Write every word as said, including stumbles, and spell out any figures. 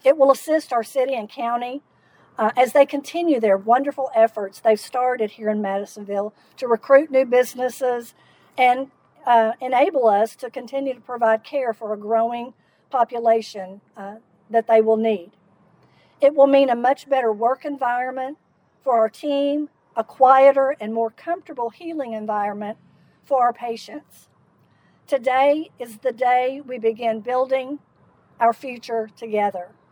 It will assist our city and county uh, as they continue their wonderful efforts they've started here in Madisonville to recruit new businesses and uh, enable us to continue to provide care for a growing population uh, that they will need. It will mean a much better work environment for our team, a quieter and more comfortable healing environment for our patients. Today is the day we begin building our future together.